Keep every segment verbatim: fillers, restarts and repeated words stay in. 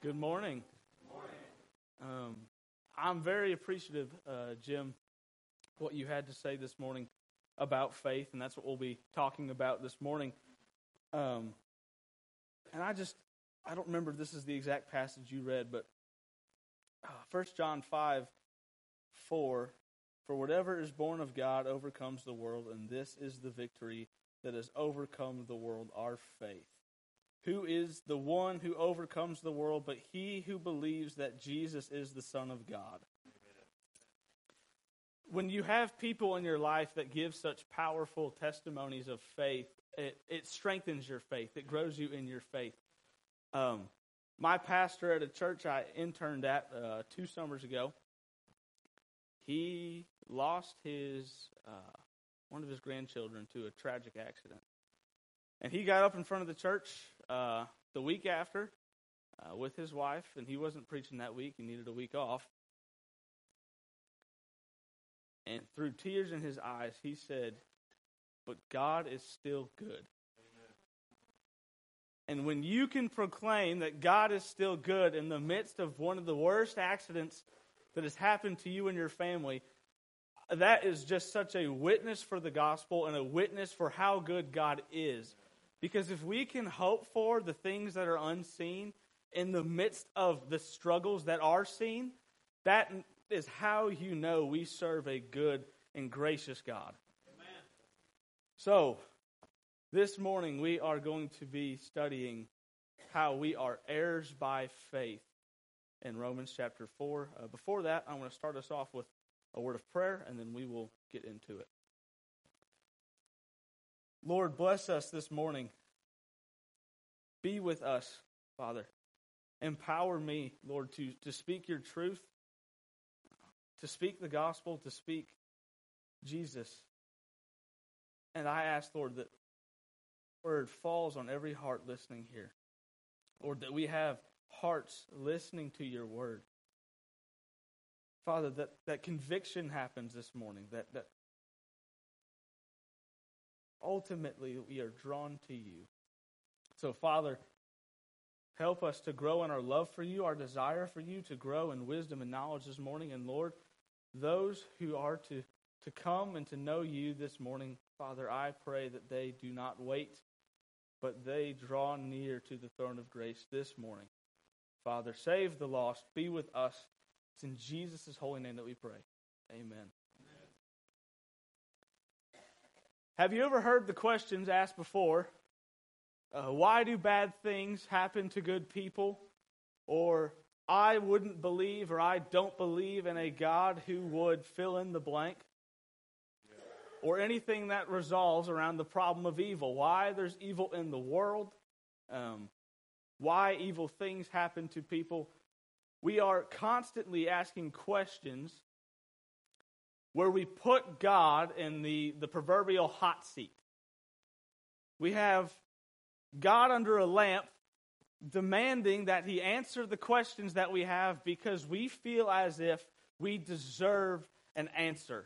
Good morning. Um, I'm very appreciative, uh, Jim, what you had to say this morning about faith, and that's what we'll be talking about this morning. Um, and I just, I don't remember if this is the exact passage you read, but uh, First John five, four, for whatever is born of God overcomes the world, and this is the victory that has overcome the world, our faith. Who is the one who overcomes the world but he who believes that Jesus is the Son of God? When you have people in your life that give such powerful testimonies of faith, it, it strengthens your faith. It grows you in your faith. Um, my pastor at a church I interned at uh, two summers ago, he lost his uh, one of his grandchildren to a tragic accident. And he got up in front of the church uh, the week after uh, with his wife, and he wasn't preaching that week. He needed a week off. And through tears in his eyes, he said, but God is still good. Amen. And when you can proclaim that God is still good in the midst of one of the worst accidents that has happened to you and your family, that is just such a witness for the gospel and a witness for how good God is. Because if we can hope for the things that are unseen in the midst of the struggles that are seen, that is how you know we serve a good and gracious God. Amen. So, this morning we are going to be studying how we are heirs by faith in Romans chapter four. Uh, before that, I want to start us off with a word of prayer, and then we will get into it. Lord, bless us this morning. Be with us, Father. Empower me, Lord, to, to speak your truth, to speak the gospel, to speak Jesus. And I ask, Lord, that word falls on every heart listening here. Lord, that we have hearts listening to your word. Father, that, that conviction happens this morning, that, that ultimately we are drawn to you. So, Father, help us to grow in our love for you, our desire for you, to grow in wisdom and knowledge this morning. And Lord, those who are to, to come and to know you this morning, Father, I pray that they do not wait, but they draw near to the throne of grace this morning. Father, save the lost. Be with us. It's in Jesus' holy name that we pray. Amen. Amen. Have you ever heard the questions asked before? Uh, why do bad things happen to good people? Or I wouldn't believe, or I don't believe in a God who would fill in the blank. Yeah. Or anything that resolves around the problem of evil. Why there's evil in the world. Um, why evil things happen to people. We are constantly asking questions where we put God in the, the proverbial hot seat. We have God under a lamp demanding that he answer the questions that we have because we feel as if we deserve an answer.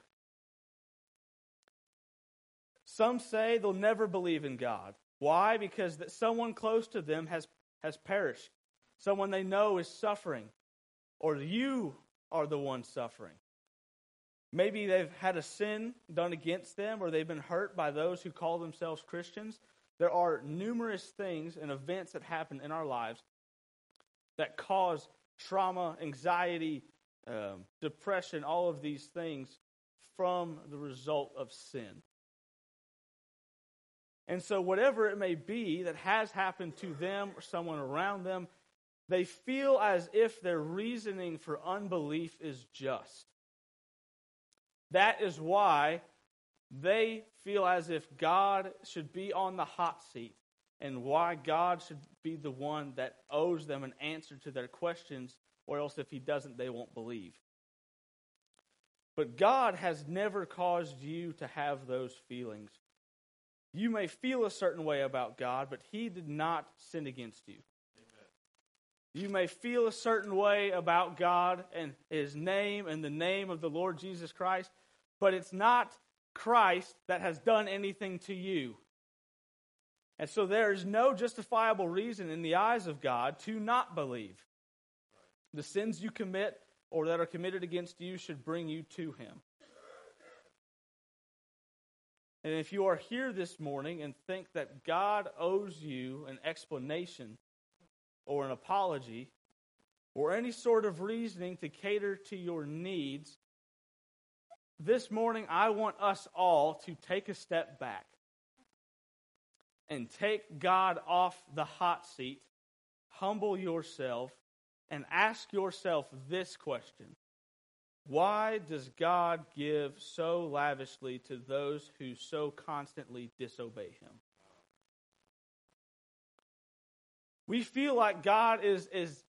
Some say they'll never believe in God. Why? Because that someone close to them has, has perished. Someone they know is suffering. Or you are the one suffering. Maybe they've had a sin done against them, or they've been hurt by those who call themselves Christians. There are numerous things and events that happen in our lives that cause trauma, anxiety, um, depression, all of these things from the result of sin. And so whatever it may be that has happened to them or someone around them, they feel as if their reasoning for unbelief is just. That is why they feel as if God should be on the hot seat and why God should be the one that owes them an answer to their questions, or else if he doesn't, they won't believe. But God has never caused you to have those feelings. You may feel a certain way about God, but he did not sin against you. You may feel a certain way about God and his name and the name of the Lord Jesus Christ, but it's not Christ that has done anything to you. And so there is no justifiable reason in the eyes of God to not believe. The sins you commit or that are committed against you should bring you to him. And if you are here this morning and think that God owes you an explanation or an apology or any sort of reasoning to cater to your needs, this morning I want us all to take a step back and take God off the hot seat, humble yourself, and ask yourself this question: why does God give so lavishly to those who so constantly disobey him? We feel like God is, is,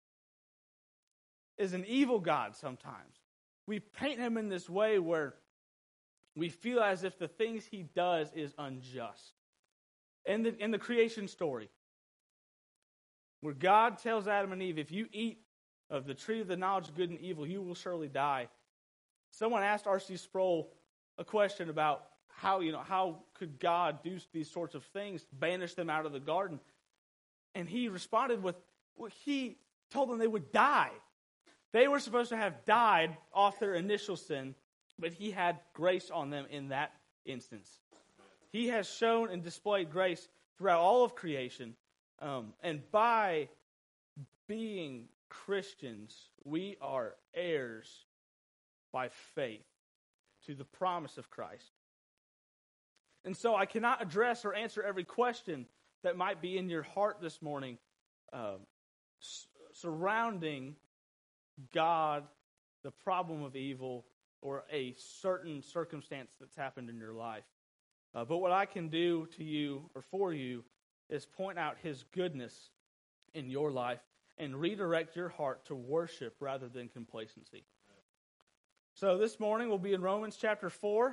is an evil God sometimes. We paint him in this way where we feel as if the things he does is unjust. In the, in the creation story, where God tells Adam and Eve, if you eat of the tree of the knowledge of good and evil, you will surely die. Someone asked R C Sproul a question about how, you know, how could God do these sorts of things, banish them out of the garden? And he responded with, well, he told them they would die. They were supposed to have died off their initial sin, but he had grace on them in that instance. He has shown and displayed grace throughout all of creation. Um, and by being Christians, we are heirs by faith to the promise of Christ. And so I cannot address or answer every question that might be in your heart this morning uh, s- surrounding God, the problem of evil, or a certain circumstance that's happened in your life. Uh, but what I can do to you or for you is point out his goodness in your life and redirect your heart to worship rather than complacency. So this morning we'll be in Romans chapter four,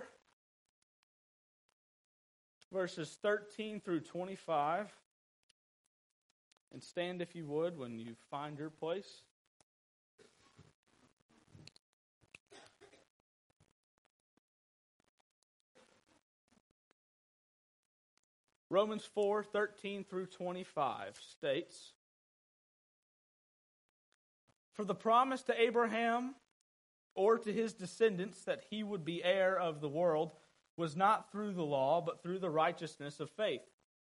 verses thirteen through twenty-five. And stand, if you would, when you find your place. Romans four, thirteen through twenty-five states, "For the promise to Abraham or to his descendants that he would be heir of the world was not through the law, but through the righteousness of faith.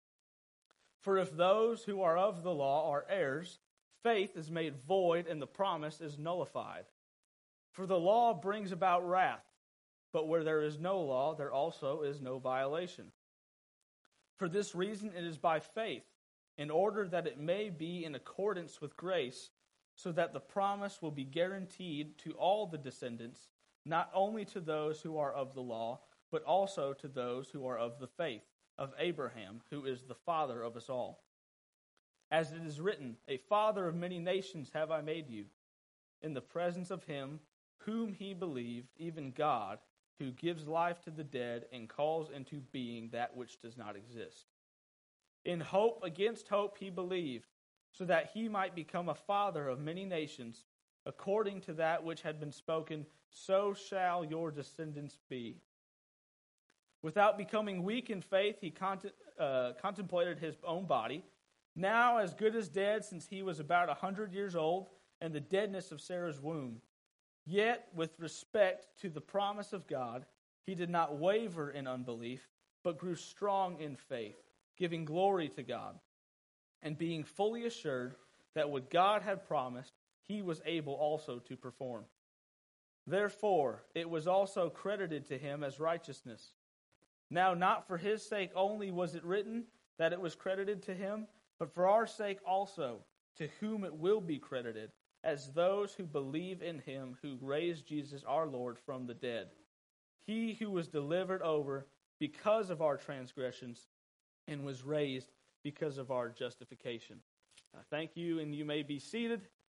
For if those who are of the law are heirs, faith is made void and the promise is nullified. For the law brings about wrath, but where there is no law, there also is no violation. For this reason it is by faith, in order that it may be in accordance with grace, so that the promise will be guaranteed to all the descendants, not only to those who are of the law, but also to those who are of the faith of Abraham, who is the father of us all. As it is written, a father of many nations have I made you, in the presence of him whom he believed, even God, who gives life to the dead and calls into being that which does not exist. In hope against hope he believed, so that he might become a father of many nations, according to that which had been spoken, so shall your descendants be. Without becoming weak in faith, he cont- uh, contemplated his own body, now as good as dead, since he was about a hundred years old, and the deadness of Sarah's womb. Yet, with respect to the promise of God, he did not waver in unbelief, but grew strong in faith, giving glory to God, and being fully assured that what God had promised, he was able also to perform. Therefore, it was also credited to him as righteousness. Now, not for his sake only was it written that it was credited to him, but for our sake also, to whom it will be credited, as those who believe in him who raised Jesus our Lord from the dead. He who was delivered over because of our transgressions and was raised because of our justification." Uh, thank you, and you may be seated.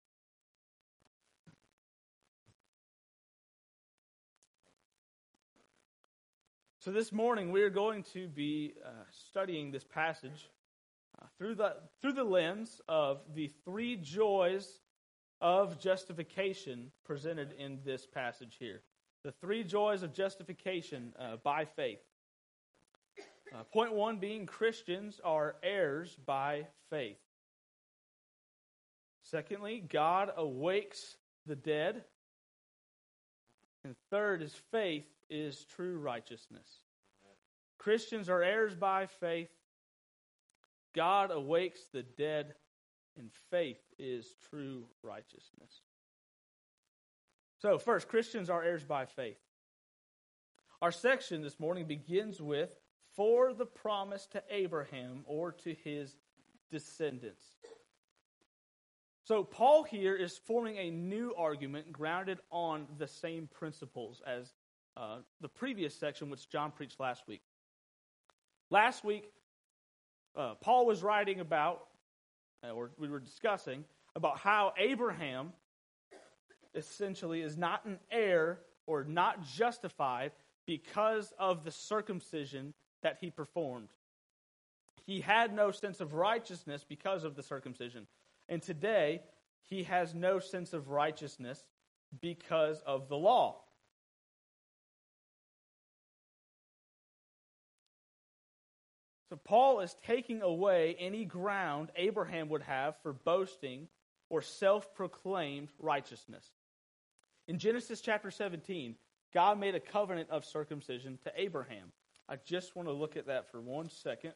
So this morning we are going to be uh, studying this passage uh, through the through the lens of the three joys of justification presented in this passage here. The three joys of justification uh, by faith. Uh, point one being Christians are heirs by faith. Secondly, God awakes the dead. And third is faith is true righteousness. Christians are heirs by faith. God awakes the dead, and faith is true righteousness. So, first, Christians are heirs by faith. Our section this morning begins with, for the promise to Abraham or to his descendants. So, Paul here is forming a new argument grounded on the same principles as uh, the previous section, which John preached last week. Last week, uh, Paul was writing about, or we were discussing, about how Abraham essentially is not an heir or not justified because of the circumcision that he performed. He had no sense of righteousness because of the circumcision. And today, he has no sense of righteousness because of the law. So Paul is taking away any ground Abraham would have for boasting or self-proclaimed righteousness. In Genesis chapter seventeen, God made a covenant of circumcision to Abraham. I just want to look at that for one second.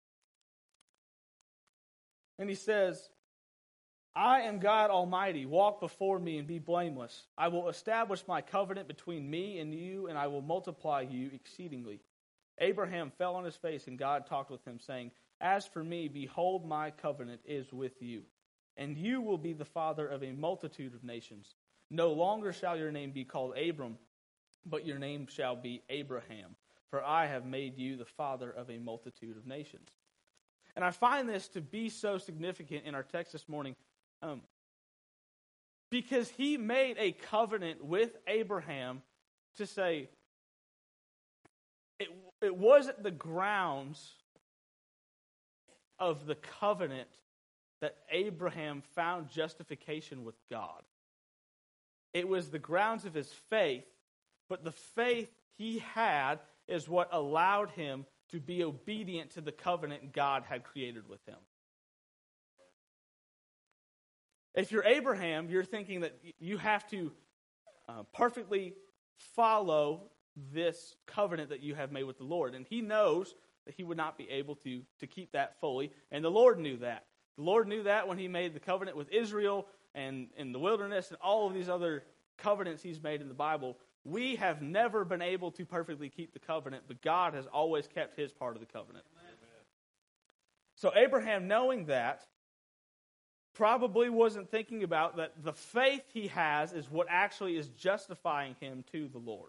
And he says, I am God Almighty. Walk before me and be blameless. I will establish my covenant between me and you, and I will multiply you exceedingly. Abraham fell on his face, and God talked with him, saying, As for me, behold, my covenant is with you, and you will be the father of a multitude of nations. No longer shall your name be called Abram, but your name shall be Abraham, for I have made you the father of a multitude of nations. And I find this to be so significant in our text this morning, um, because he made a covenant with Abraham to say, it, it wasn't the grounds of the covenant that Abraham found justification with God. It was the grounds of his faith, but the faith he had is what allowed him to be obedient to the covenant God had created with him. If you're Abraham, you're thinking that you have to uh, perfectly follow this covenant that you have made with the Lord. And he knows that he would not be able to, to keep that fully, and the Lord knew that. The Lord knew that when he made the covenant with Israel and in the wilderness and all of these other covenants he's made in the Bible. We have never been able to perfectly keep the covenant, but God has always kept his part of the covenant. Amen. So Abraham, knowing that, probably wasn't thinking about that the faith he has is what actually is justifying him to the Lord.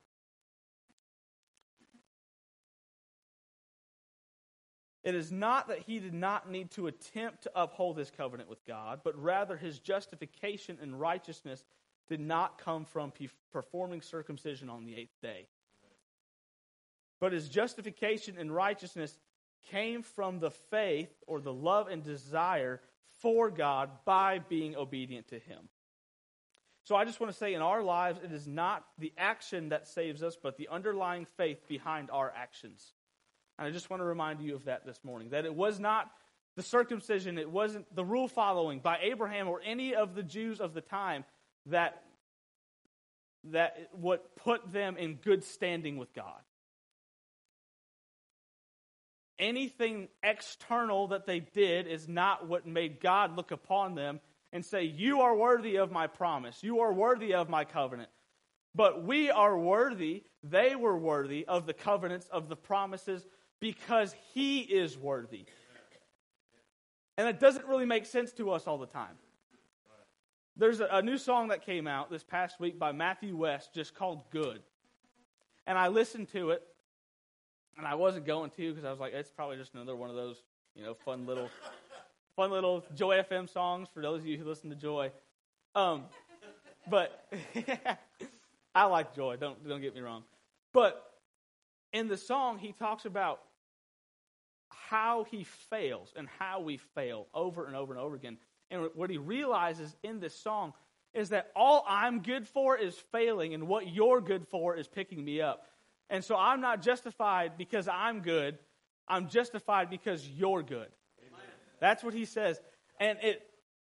It is not that he did not need to attempt to uphold his covenant with God, but rather his justification and righteousness did not come from performing circumcision on the eighth day. But his justification and righteousness came from the faith or the love and desire for God by being obedient to him. So I just want to say in our lives, it is not the action that saves us, but the underlying faith behind our actions. And I just want to remind you of that this morning, that it was not the circumcision, it wasn't the rule following by Abraham or any of the Jews of the time that, that what put them in good standing with God. Anything external that they did is not what made God look upon them and say, you are worthy of my promise. You are worthy of my covenant. But we are worthy, they were worthy of the covenants, of the promises, because he is worthy. And it doesn't really make sense to us all the time. There's a, a new song that came out this past week by Matthew West just called Good. And I listened to it. And I wasn't going to because I was like, it's probably just another one of those, you know, fun little, fun little Joy F M songs for those of you who listen to Joy. Um, but I like Joy. Don't don't get me wrong. But in the song, he talks about how he fails and how we fail over and over and over again. And what he realizes in this song is that all I'm good for is failing, and what you're good for is picking me up. And so I'm not justified because I'm good. I'm justified because you're good. Amen. That's what he says. And it,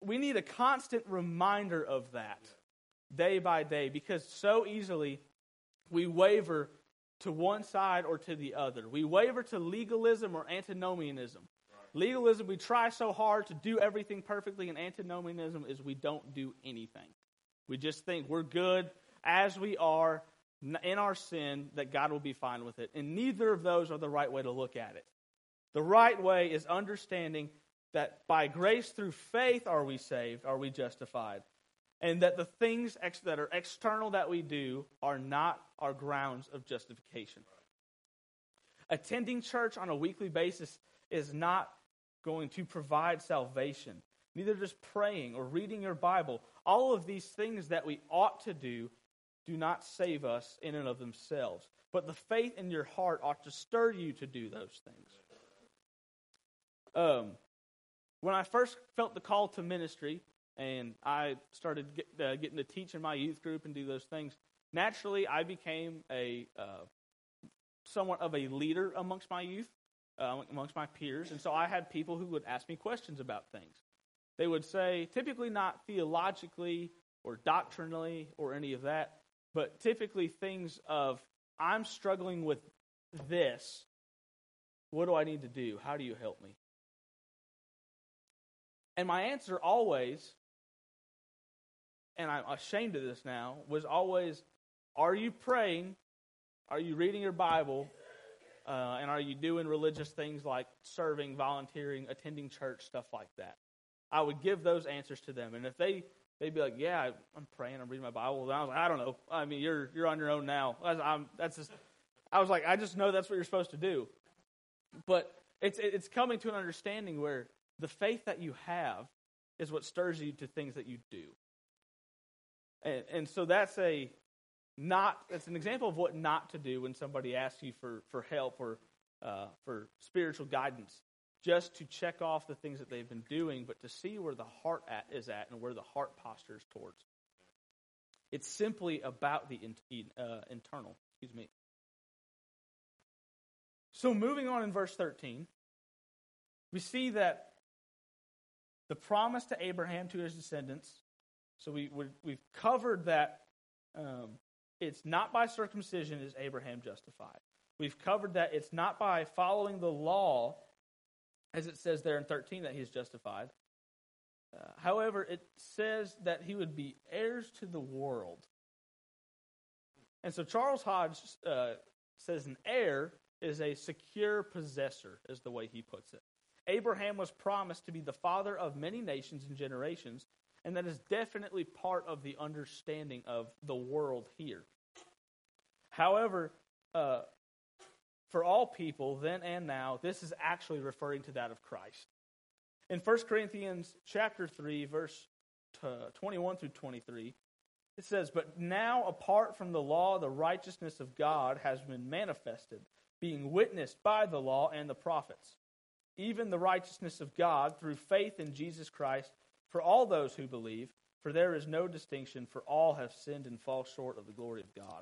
we need a constant reminder of that day by day, because so easily we waver to one side or to the other. We waver to legalism or antinomianism. Right. Legalism, we try so hard to do everything perfectly, and antinomianism is we don't do anything. We just think we're good as we are in our sin, that God will be fine with it. And neither of those are the right way to look at it. The right way is understanding that by grace through faith are we saved, are we justified, and that the things ex- that are external that we do are not our grounds of justification. Attending church on a weekly basis is not going to provide salvation. Neither does praying or reading your Bible. All of these things that we ought to do do not save us in and of themselves. But the faith in your heart ought to stir you to do those things. Um, when I first felt the call to ministry, and I started get, uh, getting to teach in my youth group and do those things, naturally I became a uh, somewhat of a leader amongst my youth, uh, amongst my peers. And so I had people who would ask me questions about things. They would say, typically not theologically or doctrinally or any of that, but typically things of, I'm struggling with this. What do I need to do? How do you help me? And my answer always, and I'm ashamed of this now, was always, are you praying? Are you reading your Bible? Uh, and are you doing religious things like serving, volunteering, attending church, stuff like that? I would give those answers to them. And if they, they'd be like, yeah, I'm praying, I'm reading my Bible. And I was like, I don't know. I mean, you're you're on your own now. I was, I'm, that's just, I was like, I just know that's what you're supposed to do. But it's it's coming to an understanding where the faith that you have is what stirs you to things that you do. And, and so that's a not that's an example of what not to do when somebody asks you for, for help or uh, for spiritual guidance. Just to check off the things that they've been doing, but to see where the heart at, is at and where the heart posture is towards. It's simply about the in, uh, internal. Excuse me. So moving on in verse thirteen, we see that the promise to Abraham, to his descendants, so we, we've covered that um, it's not by circumcision is Abraham justified. We've covered that it's not by following the law, as it says there in thirteen, that he is justified. Uh, however, it says that he would be heirs to the world. And so Charles Hodge uh, says an heir is a secure possessor, is the way he puts it. Abraham was promised to be the father of many nations and generations, and that is definitely part of the understanding of the world here. However, uh, for all people, then and now, this is actually referring to that of Christ. In First Corinthians chapter three, verse twenty-one through twenty-three, it says, "But now, apart from the law, the righteousness of God has been manifested, being witnessed by the law and the prophets, even the righteousness of God through faith in Jesus Christ for all those who believe, for there is no distinction, for all have sinned and fall short of the glory of God."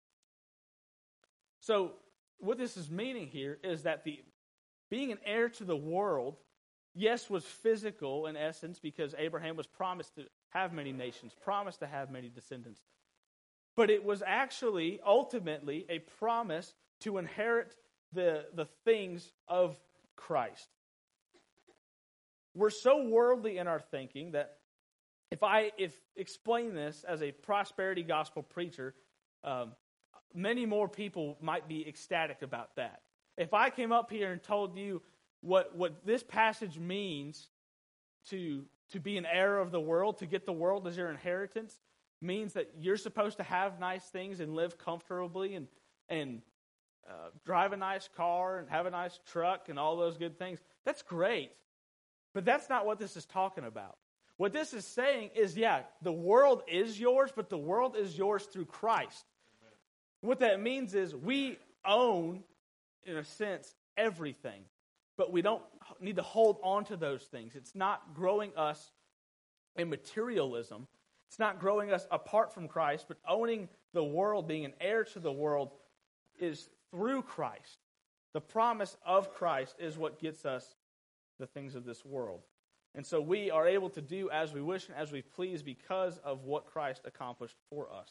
So, what this is meaning here is that the being an heir to the world, yes, was physical in essence because Abraham was promised to have many nations, promised to have many descendants. But it was actually ultimately a promise to inherit the, the things of Christ. We're so worldly in our thinking that if I if explain this as a prosperity gospel preacher, um, many more people might be ecstatic about that. If I came up here and told you what, what this passage means to, to be an heir of the world, to get the world as your inheritance, means that you're supposed to have nice things and live comfortably and, and uh, drive a nice car and have a nice truck and all those good things, that's great. But that's not what this is talking about. What this is saying is, yeah, the world is yours, but the world is yours through Christ. What that means is we own, in a sense, everything. But we don't need to hold on to those things. It's not growing us in materialism. It's not growing us apart from Christ, but owning the world, being an heir to the world, is through Christ. The promise of Christ is what gets us the things of this world. And so we are able to do as we wish and as we please because of what Christ accomplished for us.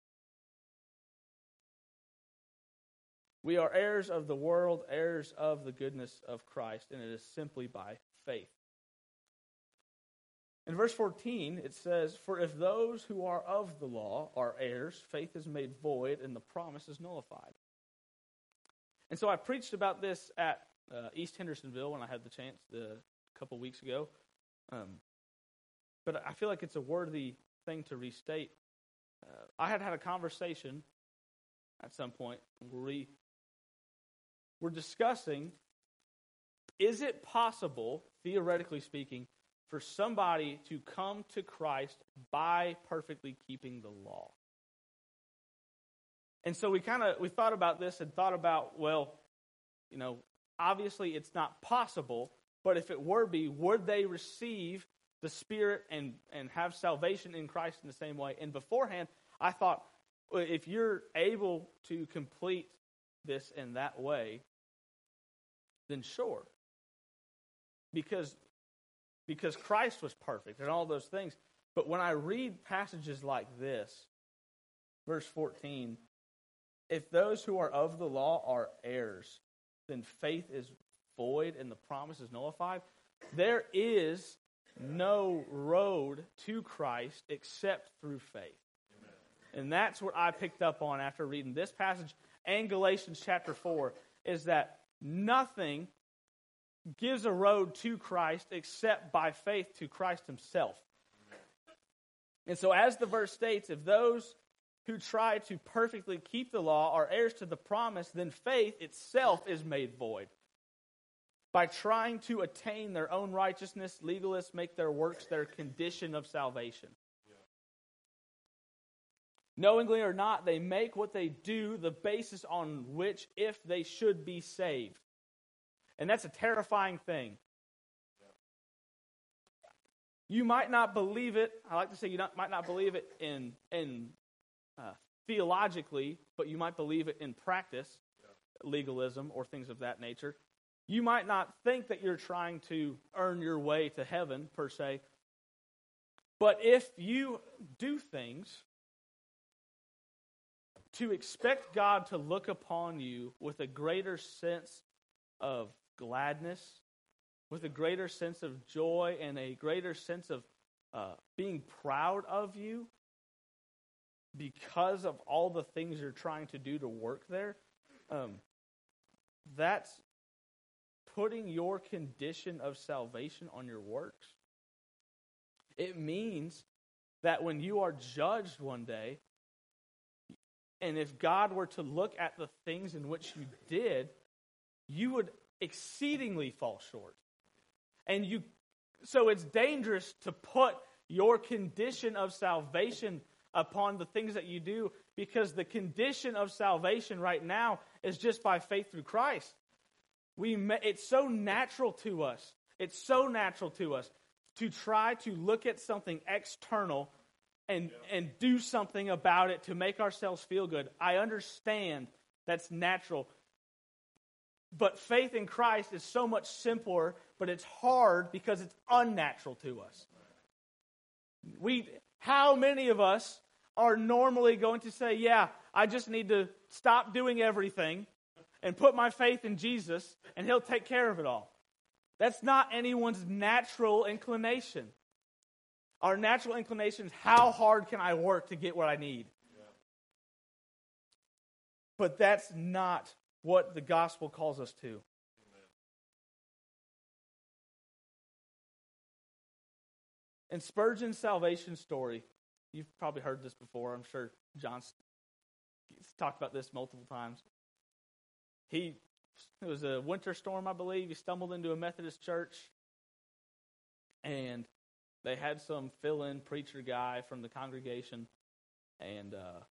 We are heirs of the world, heirs of the goodness of Christ, and it is simply by faith. In verse fourteen, it says, "For if those who are of the law are heirs, faith is made void, and the promise is nullified." And so I preached about this at uh, East Hendersonville when I had the chance the, a couple weeks ago. Um, but I feel like it's a worthy thing to restate. Uh, I had had a conversation at some point where we were discussing, is it possible, theoretically speaking, for somebody to come to Christ by perfectly keeping the law? And so we kind of we thought about this and thought about, well, you know, obviously it's not possible, but if it were be, would they receive the Spirit and, and have salvation in Christ in the same way? And beforehand, I thought, well, if you're able to complete this in that way, then sure. Because, because Christ was perfect and all those things. But when I read passages like this, verse fourteen, if those who are of the law are heirs, then faith is void and the promise is nullified. There is no road to Christ except through faith. Amen. And that's what I picked up on after reading this passage and Galatians chapter four, is that nothing gives a road to Christ except by faith to Christ himself. Amen. And so as the verse states, if those who try to perfectly keep the law are heirs to the promise, then faith itself is made void. By trying to attain their own righteousness, legalists make their works their condition of salvation. Yeah. Knowingly or not, they make what they do the basis on which if they should be saved. And that's a terrifying thing. Yeah. You might not believe it. I like to say you not, might not believe it in, in uh, theologically, but you might believe it in practice, yeah. legalism or things of that nature. You might not think that you're trying to earn your way to heaven, per se. But if you do things to expect God to look upon you with a greater sense of gladness, with a greater sense of joy, and a greater sense of uh, being proud of you because of all the things you're trying to do to work there, um, that's putting your condition of salvation on your works. It means that when you are judged one day, and if God were to look at the things in which you did, you would exceedingly fall short. And you, so it's dangerous to put your condition of salvation upon the things that you do, because the condition of salvation right now is just by faith through Christ. We, it's so natural to us. It's so natural to us to try to look at something external and, yeah. and do something about it to make ourselves feel good. I understand that's natural. But faith in Christ is so much simpler, but it's hard because it's unnatural to us. We, how many of us are normally going to say, yeah, I just need to stop doing everything and put my faith in Jesus, and He'll take care of it all? That's not anyone's natural inclination. Our natural inclination is, how hard can I work to get what I need? Yeah. But that's not what the gospel calls us to. Amen. In Spurgeon's salvation story, you've probably heard this before. I'm sure John's talked about this multiple times. He, it was a winter storm, I believe. He stumbled into a Methodist church, and they had some fill-in preacher guy from the congregation, and uh,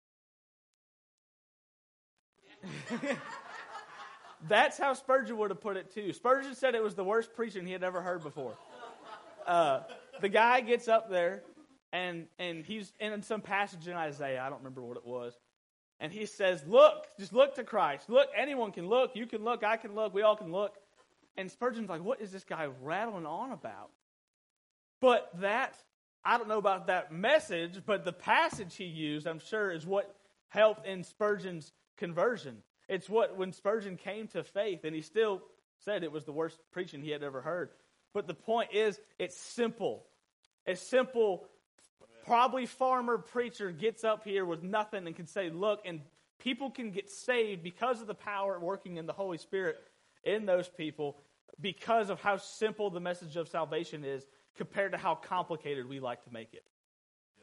that's how Spurgeon would have put it too. Spurgeon said it was the worst preaching he had ever heard before. Uh, the guy gets up there, and and he's in some passage in Isaiah. I don't remember what it was. And he says, look, just look to Christ. Look, anyone can look. You can look. I can look. We all can look. And Spurgeon's like, what is this guy rattling on about? But that, I don't know about that message, but the passage he used, I'm sure, is what helped in Spurgeon's conversion. It's what, when Spurgeon came to faith, and he still said it was the worst preaching he had ever heard. But the point is, it's simple. It's simple. Probably farmer preacher gets up here with nothing and can say, look, and people can get saved because of the power working in the Holy Spirit in those people, because of how simple the message of salvation is compared to how complicated we like to make it. Yeah.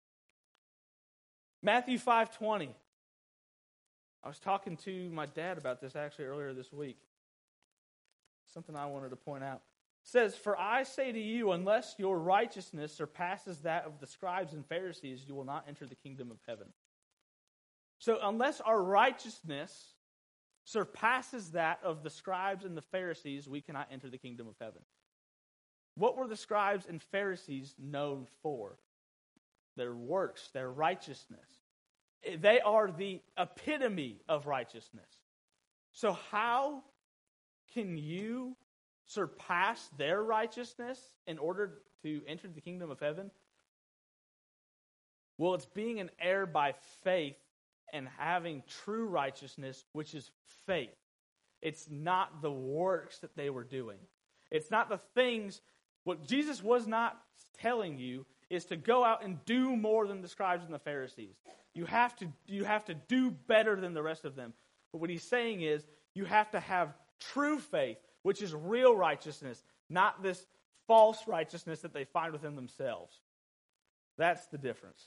Matthew five twenty. I was talking to my dad about this actually earlier this week. Something I wanted to point out. It says, "For I say to you, unless your righteousness surpasses that of the scribes and Pharisees, you will not enter the kingdom of heaven." So unless our righteousness surpasses that of the scribes and the Pharisees, we cannot enter the kingdom of heaven. What were the scribes and Pharisees known for? Their works, their righteousness. They are the epitome of righteousness. So how can you surpass their righteousness in order to enter the kingdom of heaven? Well, it's being an heir by faith and having true righteousness, which is faith. It's not the works that they were doing. It's not the things. What Jesus was not telling you is to go out and do more than the scribes and the Pharisees. You have to, you have to do better than the rest of them. But what he's saying is you have to have true faith, which is real righteousness, not this false righteousness that they find within themselves. That's the difference.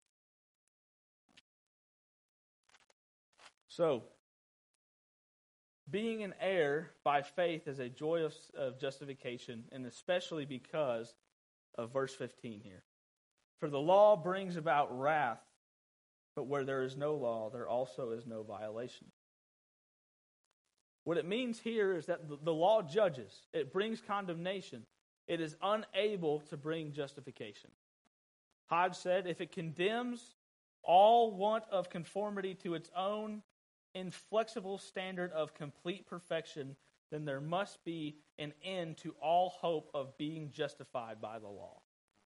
So, being an heir by faith is a joy of, of justification, and especially because of verse fifteen here. For the law brings about wrath, but where there is no law, there also is no violation. What it means here is that the, the law judges. It brings condemnation. It is unable to bring justification. Hodge said, if it condemns all want of conformity to its own inflexible standard of complete perfection, then there must be an end to all hope of being justified by the law.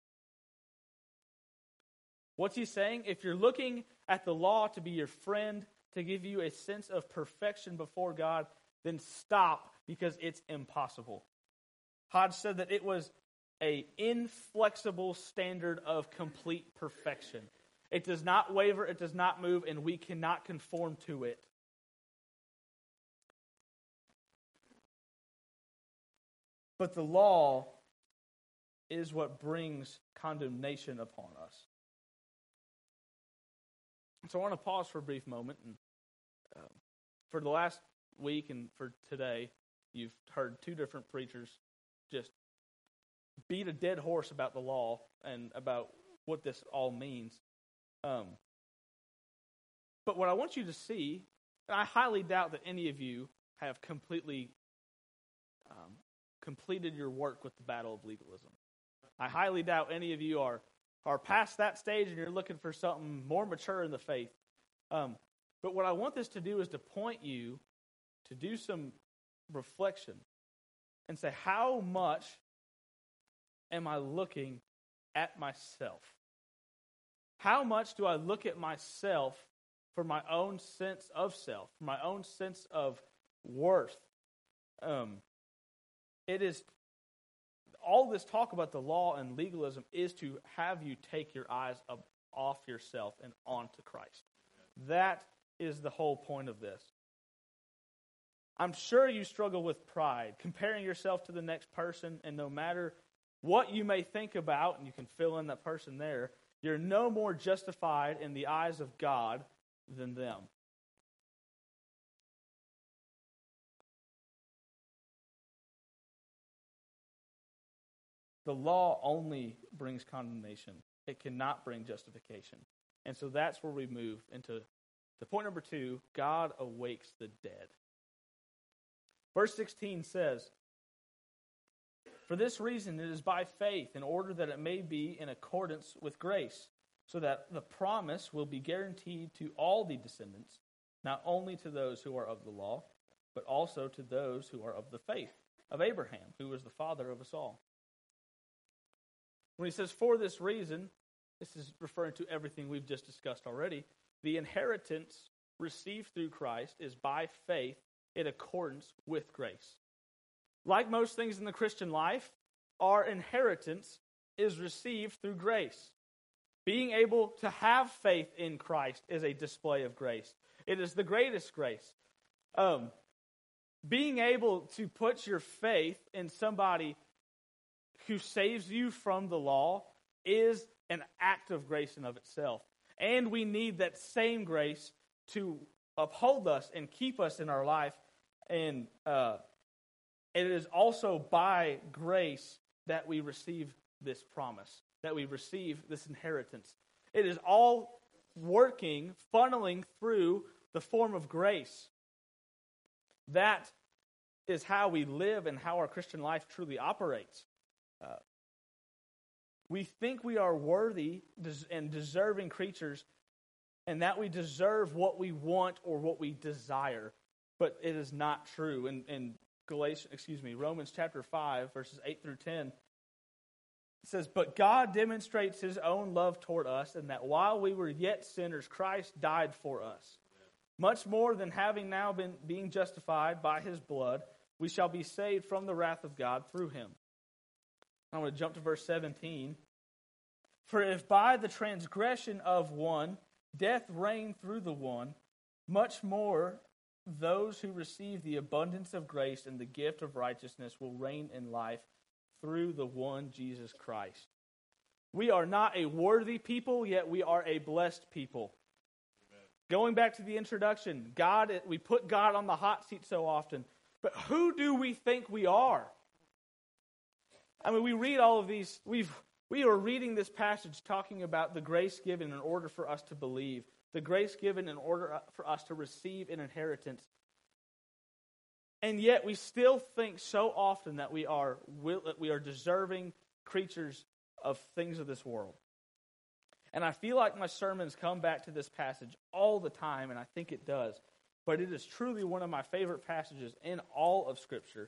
What's he saying? If you're looking at the law to be your friend, to give you a sense of perfection before God, then stop, because it's impossible. Hodge said that it was an inflexible standard of complete perfection. It does not waver, it does not move, and we cannot conform to it. But the law is what brings condemnation upon us. So I want to pause for a brief moment. And uh, for the last week and for today, you've heard two different preachers just beat a dead horse about the law and about what this all means. Um, but what I want you to see, and I highly doubt that any of you have completely um, completed your work with the battle of legalism. I highly doubt any of you are, are past that stage and you're looking for something more mature in the faith. Um, but what I want this to do is to point you to do some reflection and say, how much am I looking at myself? How much do I look at myself for my own sense of self, for my own sense of worth? Um, it is, all this talk about the law and legalism is to have you take your eyes up off yourself and onto Christ. That is the whole point of this. I'm sure you struggle with pride, comparing yourself to the next person, and no matter what you may think about, and you can fill in that person there, you're no more justified in the eyes of God than them. The law only brings condemnation. It cannot bring justification. And so that's where we move into the point number two, God awakes the dead. Verse sixteen says, for this reason it is by faith, in order that it may be in accordance with grace, so that the promise will be guaranteed to all the descendants, not only to those who are of the law, but also to those who are of the faith of Abraham, who was the father of us all. When he says, for this reason, this is referring to everything we've just discussed already. The inheritance received through Christ is by faith in accordance with grace. Like most things in the Christian life, our inheritance is received through grace. Being able to have faith in Christ is a display of grace. It is the greatest grace. Um, being able to put your faith in somebody who saves you from the law is an act of grace in of itself. And we need that same grace to uphold us and keep us in our life. And uh, it is also by grace that we receive this promise, that we receive this inheritance. It is all working, funneling through the form of grace. That is how we live and how our Christian life truly operates. Uh, we think we are worthy and deserving creatures, and that we deserve what we want or what we desire, but it is not true. In, in Galatians, excuse me, Romans chapter five, verses eight through ten, it says, "But God demonstrates His own love toward us, in that while we were yet sinners, Christ died for us. Much more than having now been being justified by His blood, we shall be saved from the wrath of God through Him." I'm going to jump to verse seventeen. "For if by the transgression of one death reigned through the one, much more those who receive the abundance of grace and the gift of righteousness will reign in life through the one Jesus Christ." We are not a worthy people, yet we are a blessed people. Amen. Going back to the introduction, God, we put God on the hot seat so often, but who do we think we are? I mean, we read all of these, we've We are reading this passage talking about the grace given in order for us to believe, the grace given in order for us to receive an inheritance. And yet we still think so often that we are that we are deserving creatures of things of this world. And I feel like my sermons come back to this passage all the time, and I think it does. But it is truly one of my favorite passages in all of Scripture.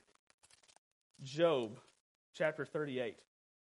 Job, chapter thirty-eight.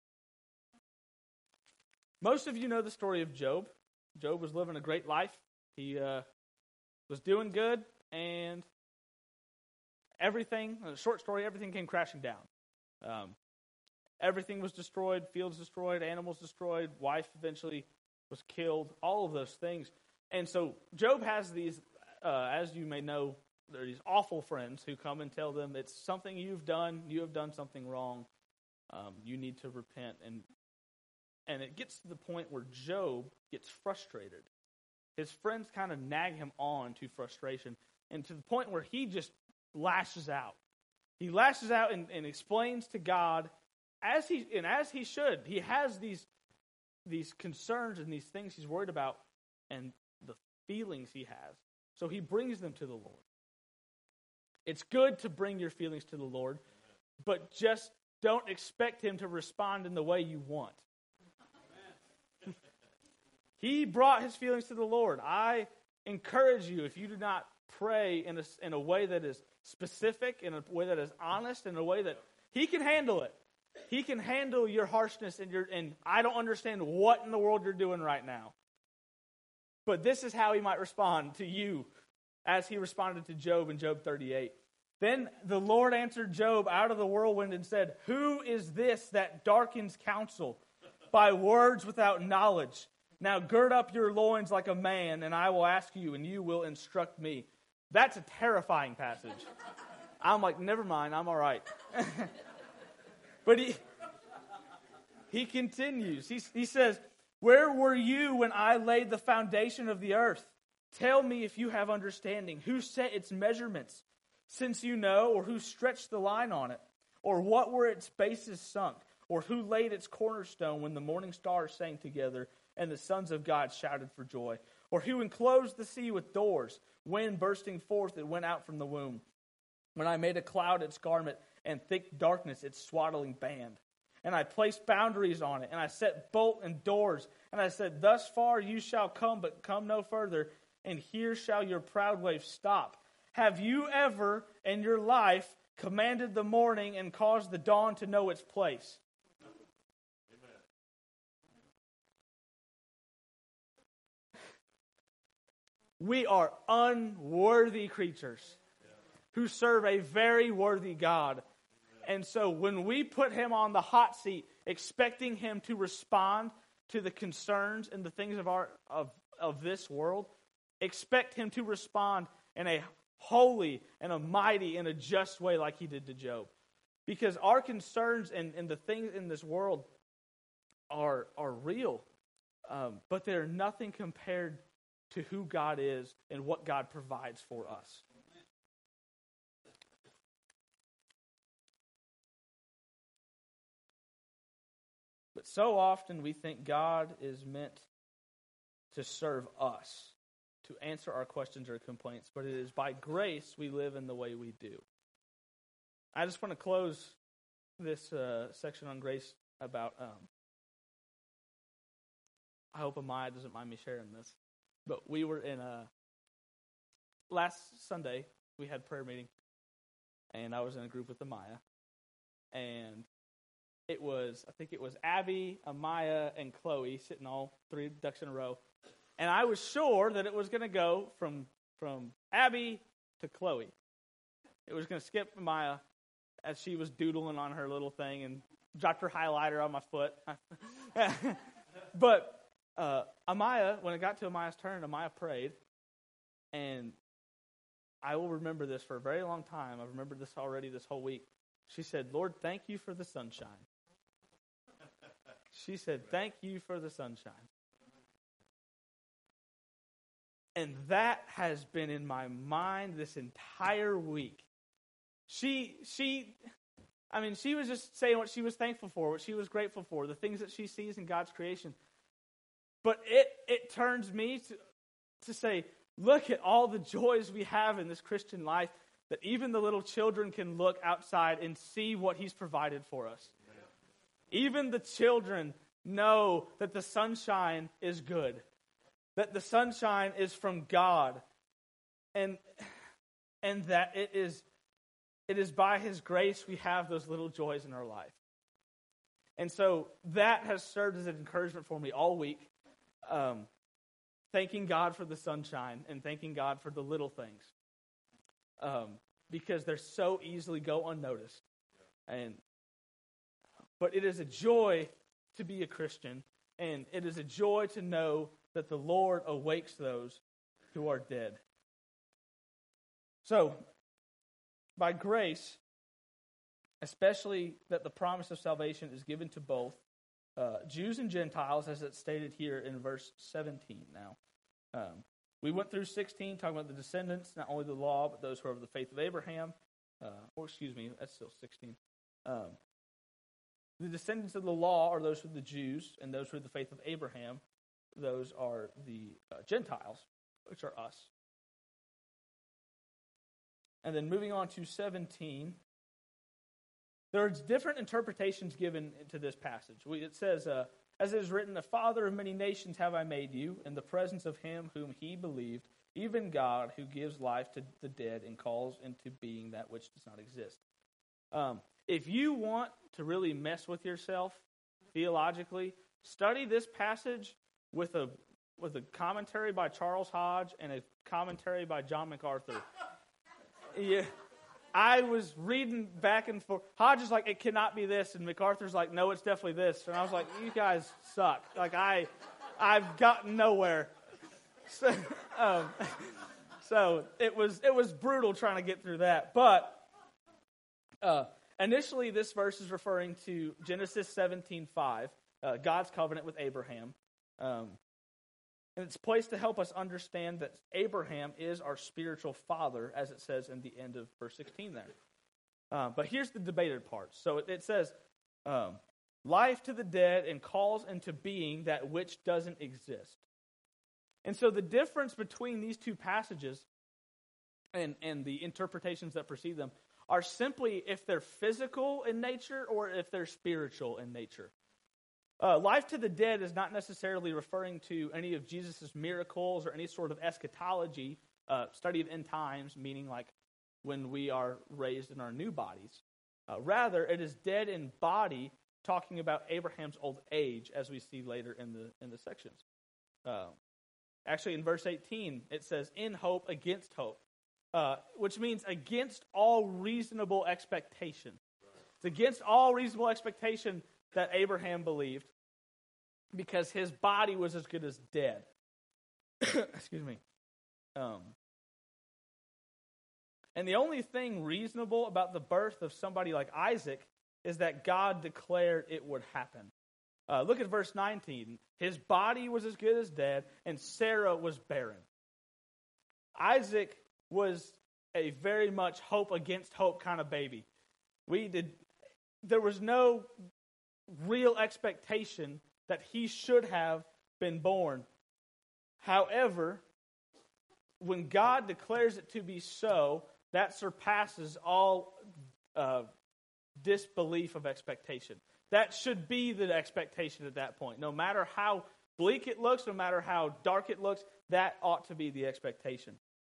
Most of you know the story of Job. Job was living a great life. He uh, was doing good, and everything, a short story, everything came crashing down. Um, everything was destroyed, fields destroyed, animals destroyed, wife eventually was killed, all of those things. And so Job has these, uh, as you may know, there are these awful friends who come and tell them it's something you've done, you have done something wrong, um, you need to repent. And And it gets to the point where Job gets frustrated. His friends kind of nag him on to frustration, and to the point where he just lashes out. He lashes out and, and explains to God, as he and as he should. He has these, these concerns and these things he's worried about, and the feelings he has. So he brings them to the Lord. It's good to bring your feelings to the Lord, but just don't expect Him to respond in the way you want. He brought his feelings to the Lord. I encourage you, if you do not pray in a, in a way that is specific, in a way that is honest, in a way that He can handle it. He can handle your harshness and your, and I don't understand what in the world you're doing right now. But this is how He might respond to you as He responded to Job in Job thirty-eight. "Then the Lord answered Job out of the whirlwind and said, 'Who is this that darkens counsel by words without knowledge? Now gird up your loins like a man, and I will ask you, and you will instruct me.'" That's a terrifying passage. I'm like, never mind, I'm all right. But he he continues. He, he says, "Where were you when I laid the foundation of the earth? Tell me if you have understanding. Who set its measurements, since you know, or who stretched the line on it? Or what were its bases sunk? Or who laid its cornerstone when the morning stars sang together and the sons of God shouted for joy? Or who enclosed the sea with doors, when bursting forth it went out from the womb? When I made a cloud its garment and thick darkness its swaddling band. And I placed boundaries on it, and I set bolt and doors. And I said, thus far you shall come, but come no further, and here shall your proud waves stop. Have you ever in your life commanded the morning and caused the dawn to know its place?" We are unworthy creatures who serve a very worthy God. And so when we put him on the hot seat, expecting him to respond to the concerns and the things of our of, of this world, expect him to respond in a holy and a mighty and a just way like he did to Job. Because our concerns and, and the things in this world are, are real, um, but they're nothing compared to who God is and what God provides for us. But so often we think God is meant to serve us, to answer our questions or complaints, but it is by grace we live in the way we do. I just want to close this uh, section on grace about, um, I hope Amaya doesn't mind me sharing this, but we were in a, last Sunday, we had prayer meeting, and I was in a group with Amaya, and it was, I think it was Abby, Amaya, and Chloe sitting all three ducks in a row, and I was sure that it was going to go from from Abby to Chloe. It was going to skip Amaya as she was doodling on her little thing and dropped her highlighter on my foot. But uh, Amaya, when it got to Amaya's turn, Amaya prayed, and I will remember this for a very long time. I've remembered this already this whole week. She said, "Lord, thank you for the sunshine." She said, "Thank you for the sunshine." And that has been in my mind this entire week. She, she, I mean, she was just saying what she was thankful for, what she was grateful for, the things that she sees in God's creation. But it, it turns me to, to say, look at all the joys we have in this Christian life, that even the little children can look outside and see what he's provided for us. Even the children know that the sunshine is good, that the sunshine is from God, and and that it is it is by his grace we have those little joys in our life. And so that has served as an encouragement for me all week, um, thanking God for the sunshine and thanking God for the little things, um, because they're so easily go unnoticed. And but it is a joy to be a Christian, and it is a joy to know that the Lord awakes those who are dead. So, by grace, especially that the promise of salvation is given to both uh, Jews and Gentiles, as it's stated here in verse seventeen now. Um, we went through sixteen, talking about the descendants, not only the law, but those who are of the faith of Abraham. Uh, or excuse me, that's still sixteen. Um, the descendants of the law are those who are the Jews, and those who are the faith of Abraham, those are the uh, Gentiles, which are us. And then moving on to seventeen, there are different interpretations given to this passage. We, it says, uh, as it is written, "The Father of many nations have I made you, in the presence of him whom he believed, even God, who gives life to the dead and calls into being that which does not exist." Um, if you want to really mess with yourself theologically, study this passage with a with a commentary by Charles Hodge and a commentary by John MacArthur. Yeah, I was reading back and forth. Hodge is like, "It cannot be this," and MacArthur's like, "No, it's definitely this." And I was like, "You guys suck." Like I, I've gotten nowhere. So, um, so it was it was brutal trying to get through that. But uh, initially, this verse is referring to Genesis seventeen five, uh, God's covenant with Abraham. Um, and it's placed to help us understand that Abraham is our spiritual father, as it says in the end of verse sixteen there. Uh, but here's the debated part. So it, it says, um, life to the dead and calls into being that which doesn't exist. And so the difference between these two passages and, and the interpretations that precede them are simply if they're physical in nature or if they're spiritual in nature. Uh, life to the dead is not necessarily referring to any of Jesus' miracles or any sort of eschatology uh, studied in times, meaning like when we are raised in our new bodies. Uh, rather, it is dead in body, talking about Abraham's old age, as we see later in the in the sections. Uh, Actually, in verse eighteen, it says, in hope against hope, uh, which means against all reasonable expectation. It's against all reasonable expectation that Abraham believed, because his body was as good as dead. Excuse me. Um, and the only thing reasonable about the birth of somebody like Isaac is that God declared it would happen. Uh, look at verse nineteen. His body was as good as dead, and Sarah was barren. Isaac was a very much hope against hope kind of baby. We did. There was no real expectation that he should have been born. However, when God declares it to be so, that surpasses all uh, disbelief of expectation. That should be the expectation at that point. No matter how bleak it looks, no matter how dark it looks, that ought to be the expectation.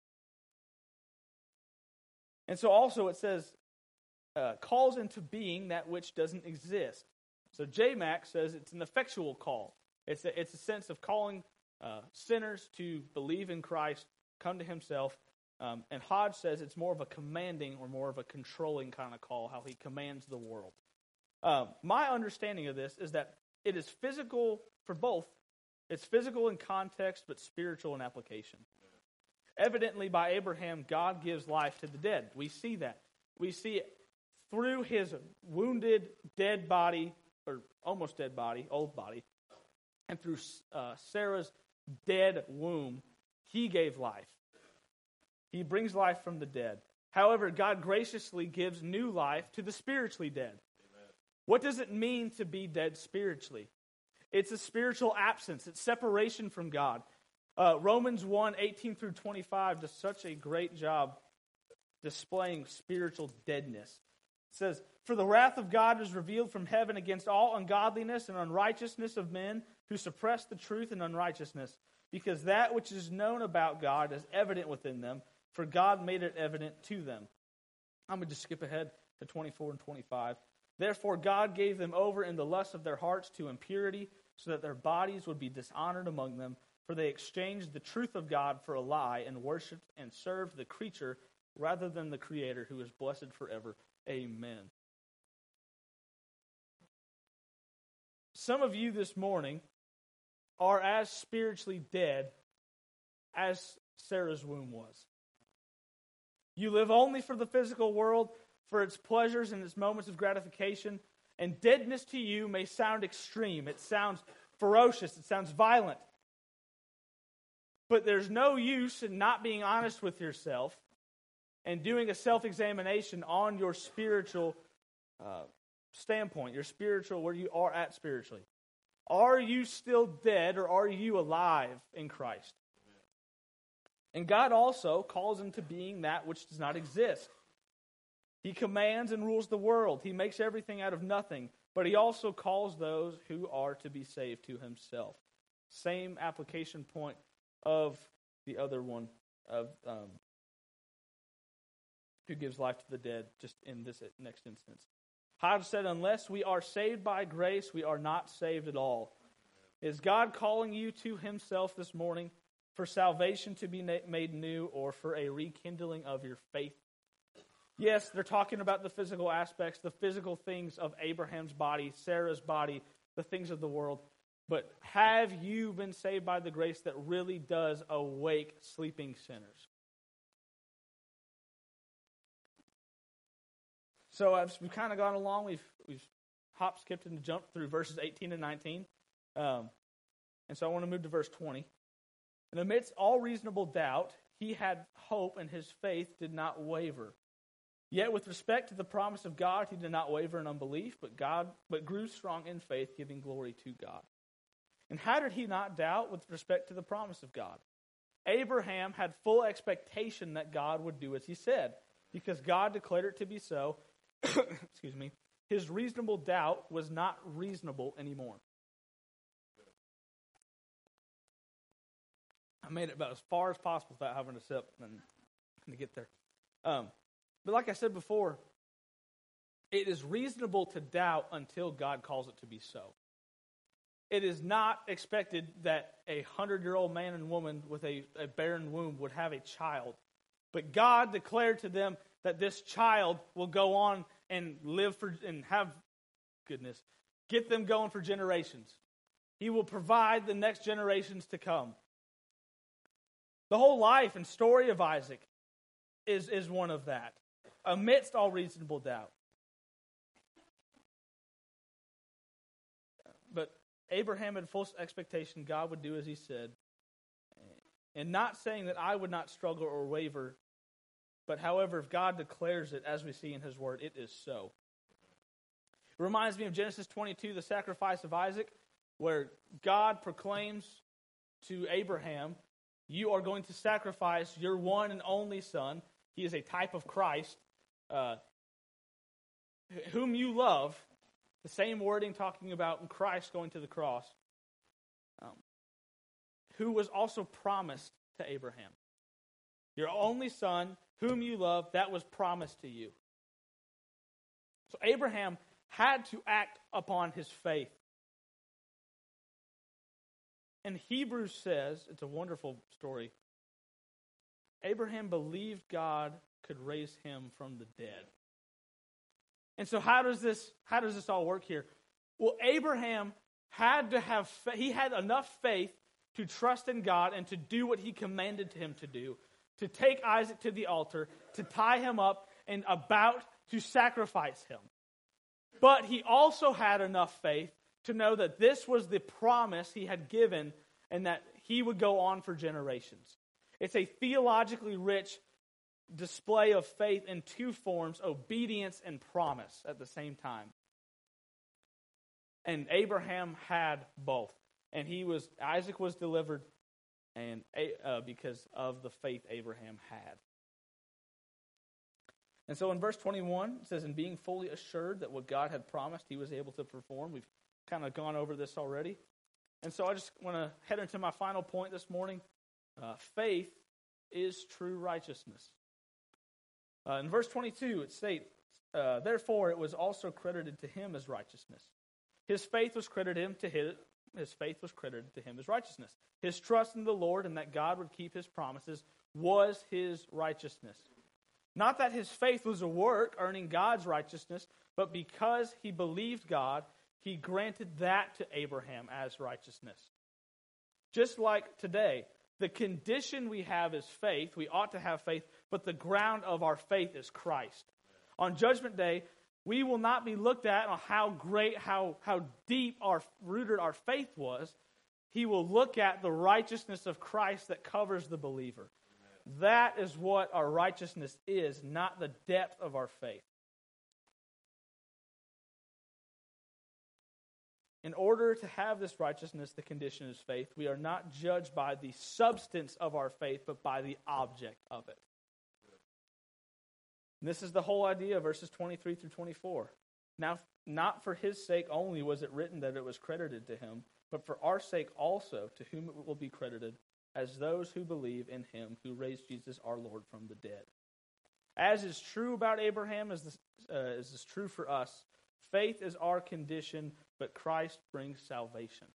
And so also it says, uh, calls into being that which doesn't exist. So J MAC says it's an effectual call. It's a, it's a sense of calling uh, sinners to believe in Christ, come to himself. Um, and Hodge says it's more of a commanding or more of a controlling kind of call, how he commands the world. Um, my understanding of this is that it is physical for both. It's physical in context, but spiritual in application. Evidently, by Abraham, God gives life to the dead. We see that. We see it through his wounded, dead body, or almost dead body, old body, and through uh, Sarah's dead womb, he gave life. He brings life from the dead. However, God graciously gives new life to the spiritually dead. Amen. What does it mean to be dead spiritually? It's a spiritual absence. It's separation from God. Uh, Romans one, eighteen through twenty-five does such a great job displaying spiritual deadness. It says, for the wrath of God is revealed from heaven against all ungodliness and unrighteousness of men who suppress the truth in unrighteousness, because that which is known about God is evident within them, for God made it evident to them. I'm going to just skip ahead to twenty-four and twenty-five. Therefore God gave them over in the lust of their hearts to impurity, so that their bodies would be dishonored among them, for they exchanged the truth of God for a lie, and worshipped and served the creature rather than the Creator, who is blessed forever. Amen. Some of you this morning are as spiritually dead as Sarah's womb was. You live only for the physical world, for its pleasures and its moments of gratification, and deadness to you may sound extreme. It sounds ferocious. It sounds violent. But there's no use in not being honest with yourself and doing a self-examination on your spiritual uh, standpoint, your spiritual, where you are at spiritually. Are you still dead, or are you alive in Christ? And God also calls into being that which does not exist. He commands and rules the world. He makes everything out of nothing. But he also calls those who are to be saved to himself. Same application point of the other one, of um, who gives life to the dead, just in this next instance. Hodge said, unless we are saved by grace, we are not saved at all. Is God calling you to himself this morning for salvation to be made new, or for a rekindling of your faith? Yes, they're talking about the physical aspects, the physical things of Abraham's body, Sarah's body, the things of the world. But have you been saved by the grace that really does awake sleeping sinners? So as we've kind of gone along, we've we've hop, skipped, and jumped through verses eighteen and nineteen. Um, and so I want to move to verse twenty. And amidst all reasonable doubt, he had hope, and his faith did not waver. Yet with respect to the promise of God, he did not waver in unbelief, but God, but grew strong in faith, giving glory to God. And how did he not doubt with respect to the promise of God? Abraham had full expectation that God would do as he said, because God declared it to be so. Excuse me. His reasonable doubt was not reasonable anymore. I made it about as far as possible without having to sip and to get there. Um, but like I said before, it is reasonable to doubt until God calls it to be so. it is not expected that a hundred-year-old man and woman with a, a barren womb would have a child. But God declared to them that this child will go on and live for and have, goodness, get them going for generations. He will provide the next generations to come. The whole life and story of Isaac is, is one of that, amidst all reasonable doubt. But Abraham had full expectation God would do as he said. And not saying that I would not struggle or waver, but however, if God declares it, as we see in his word, it is so. It reminds me of Genesis twenty-two, the sacrifice of Isaac, where God proclaims to Abraham, you are going to sacrifice your one and only son. He is a type of Christ, uh, whom you love. The same wording talking about Christ going to the cross, um, who was also promised to Abraham. Your only son, whom you love, that was promised to you. So Abraham had to act upon his faith. And Hebrews says, it's a wonderful story, Abraham believed God could raise him from the dead. And so how does this how does this all work here? Well, Abraham had to have he had enough faith to trust in God and to do what he commanded him to do, to take Isaac to the altar, to tie him up and about to sacrifice him. But he also had enough faith to know that this was the promise he had given and that he would go on for generations. It's a theologically rich display of faith in two forms, obedience and promise at the same time. And Abraham had both. And he was Isaac was delivered and uh, because of the faith Abraham had. And so in verse twenty-one, it says, in being fully assured that what God had promised, he was able to perform. We've kind of gone over this already. And so I just want to head into my final point this morning. Uh, faith is true righteousness. Uh, in verse twenty-two, it states, uh, therefore it was also credited to him as righteousness. His faith was credited him to his, his faith was credited to him as righteousness. His trust in the Lord and that God would keep his promises was his righteousness. Not that his faith was a work earning God's righteousness, but because he believed God, he granted that to Abraham as righteousness. Just like today, the condition we have is faith. We ought to have faith, but the ground of our faith is Christ. On Judgment Day, we will not be looked at on how great, how, how deep our rooted our faith was. He will look at the righteousness of Christ that covers the believer. Amen. That is what our righteousness is, not the depth of our faith. In order to have this righteousness, the condition is faith. We are not judged by the substance of our faith, but by the object of it. And this is the whole idea of verses twenty-three through twenty-four. Now, not for his sake only was it written that it was credited to him, but for our sake also, to whom it will be credited, as those who believe in him who raised Jesus our Lord from the dead. As is true about Abraham, as this, uh, as is true for us, faith is our condition, but Christ brings salvation.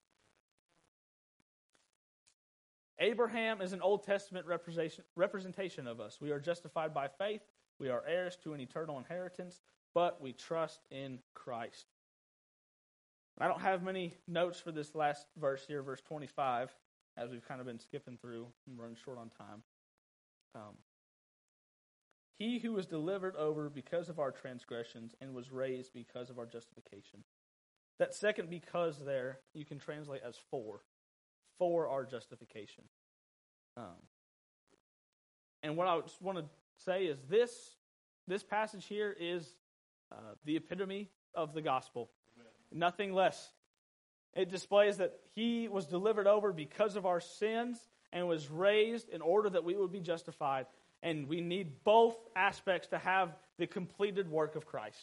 Abraham is an Old Testament representation, representation of us. We are justified by faith. We are heirs to an eternal inheritance, but we trust in Christ. I don't have many notes for this last verse here, verse twenty-five, as we've kind of been skipping through and running short on time. Um, he who was delivered over because of our transgressions and was raised because of our justification. That second because there, you can translate as for. For our justification. Um, and what I just want to say is this, this passage here is uh, the epitome of the gospel. Amen. Nothing less. It displays that he was delivered over because of our sins and was raised in order that we would be justified. And we need both aspects to have the completed work of Christ.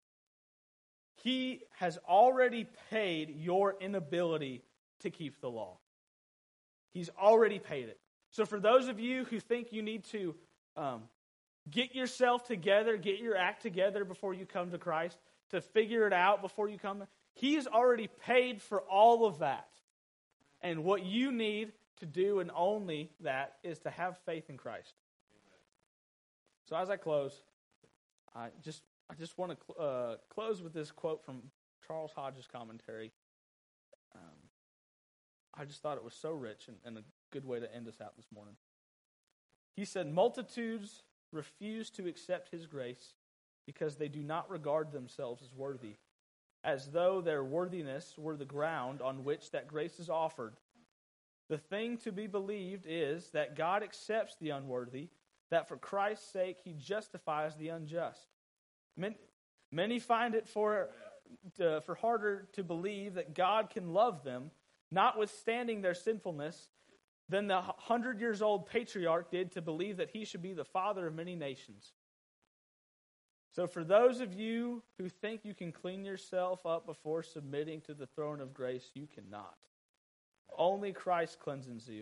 He has already paid your inability to keep the law. He's already paid it. So for those of you who think you need to um, get yourself together, get your act together before you come to Christ, to figure it out before you come, He's already paid for all of that. And what you need to do, and only that, is to have faith in Christ. So as I close, I just I just want to cl- uh, close with this quote from Charles Hodge's commentary. Um, I just thought it was so rich and, and a good way to end us out this morning. He said, "Multitudes refuse to accept His grace because they do not regard themselves as worthy, as though their worthiness were the ground on which that grace is offered. The thing to be believed is that God accepts the unworthy, that for Christ's sake He justifies the unjust. Many, many find it for, uh, for harder to believe that God can love them, notwithstanding their sinfulness, than the hundred years old patriarch did to believe that he should be the father of many nations. So for those of you who think you can clean yourself up before submitting to the throne of grace, you cannot. Only Christ cleanses you.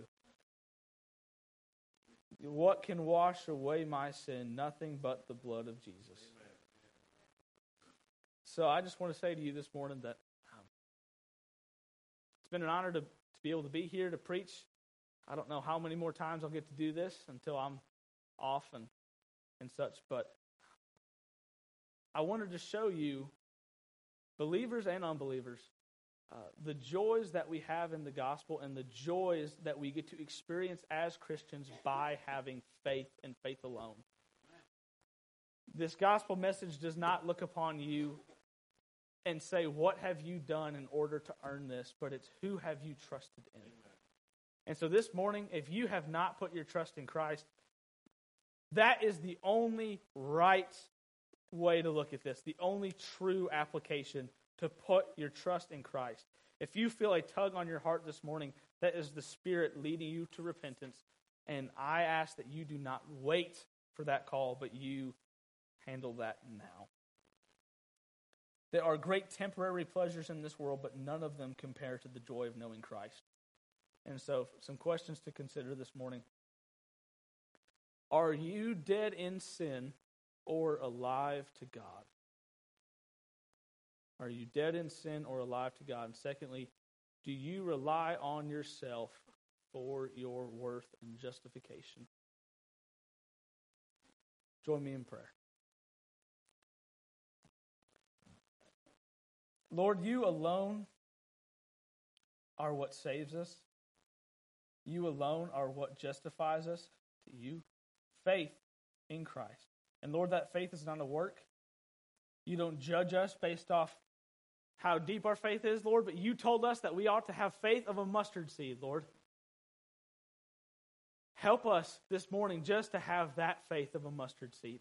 What can wash away my sin? Nothing but the blood of Jesus." So I just want to say to you this morning that um, it's been an honor to, to be able to be here to preach. I don't know how many more times I'll get to do this until I'm off and, and such, but I wanted to show you, believers and unbelievers, uh, the joys that we have in the gospel and the joys that we get to experience as Christians by having faith and faith alone. This gospel message does not look upon you and say, what have you done in order to earn this, but it's who have you trusted in. And so this morning, if you have not put your trust in Christ, that is the only right way to look at this, the only true application to put your trust in Christ. If you feel a tug on your heart this morning, that is the Spirit leading you to repentance. And I ask that you do not wait for that call, but you handle that now. There are great temporary pleasures in this world, but none of them compare to the joy of knowing Christ. And so, some questions to consider this morning. Are you dead in sin or alive to God? Are you dead in sin or alive to God? And secondly, do you rely on yourself for your worth and justification? Join me in prayer. Lord, you alone are what saves us. You alone are what justifies us to you. Faith in Christ. And Lord, that faith is not a work. You don't judge us based off how deep our faith is, Lord, but you told us that we ought to have faith of a mustard seed, Lord. Help us this morning just to have that faith of a mustard seed.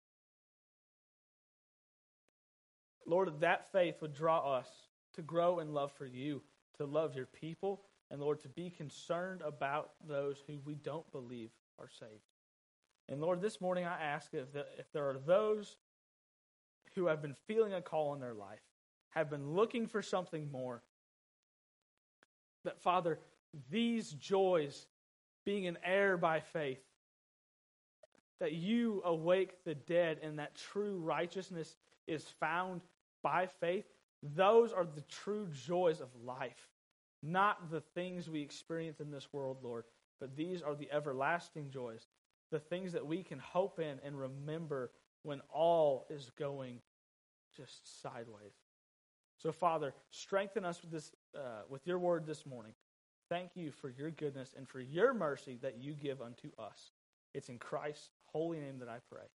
Lord, that faith would draw us to grow in love for you, to love your people, and Lord, to be concerned about those who we don't believe are saved. And Lord, this morning I ask if, the, if there are those who have been feeling a call in their life, have been looking for something more, that Father, these joys, being an heir by faith, that you awake the dead and that true righteousness is found by faith, those are the true joys of life. Not the things we experience in this world, Lord, but these are the everlasting joys, the things that we can hope in and remember when all is going just sideways. So, Father, strengthen us with this, uh, with your word this morning. Thank you for your goodness and for your mercy that you give unto us. It's in Christ's holy name that I pray.